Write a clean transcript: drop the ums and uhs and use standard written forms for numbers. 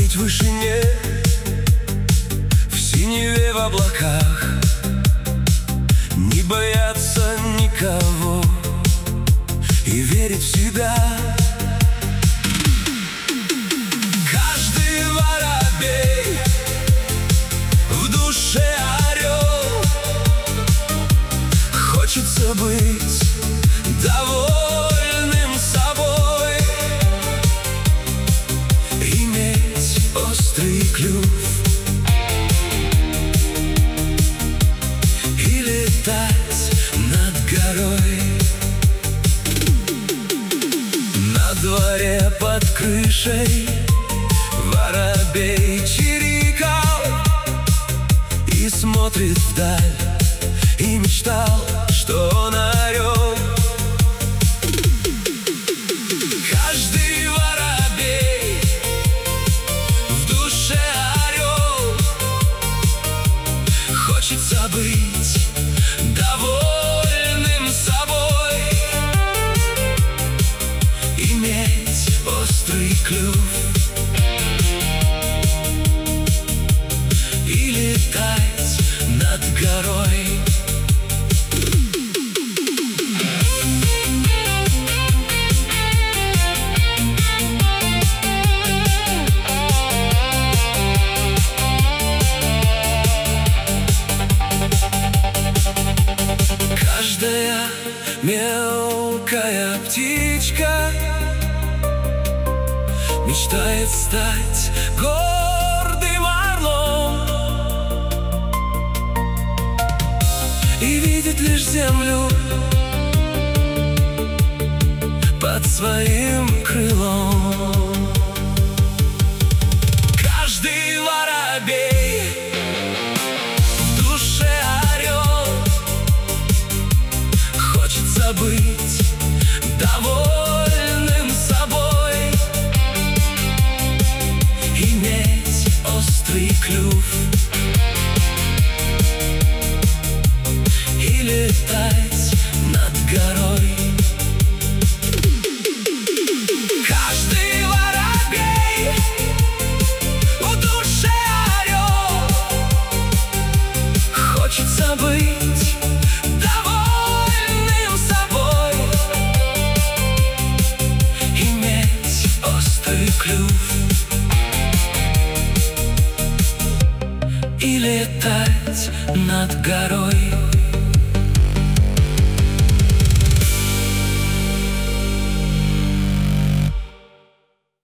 Парить в вышине, в синеве, в облаках, не бояться никого и верить в себя. Каждый воробей в душе орел, хочется быть довольным собой, иметь острый клюв и летать над горой. На дворе под крышей воробей чирикал и смотрит вдаль, и мечтал, что он орел. Каждый воробей в душе орел, хочется быть довольным собой, иметь острый клюв и летать над горой. Каждая мелкая птичка мечтает стать гордым орлом и видит лишь землю под своим крылом. Каждый воробей в душе орел, хочется быть довольным собой, иметь острый клюв и летать над горой. Каждый воробей в душе орел, хочется быть довольным собой, иметь острый клюв и летать над горой.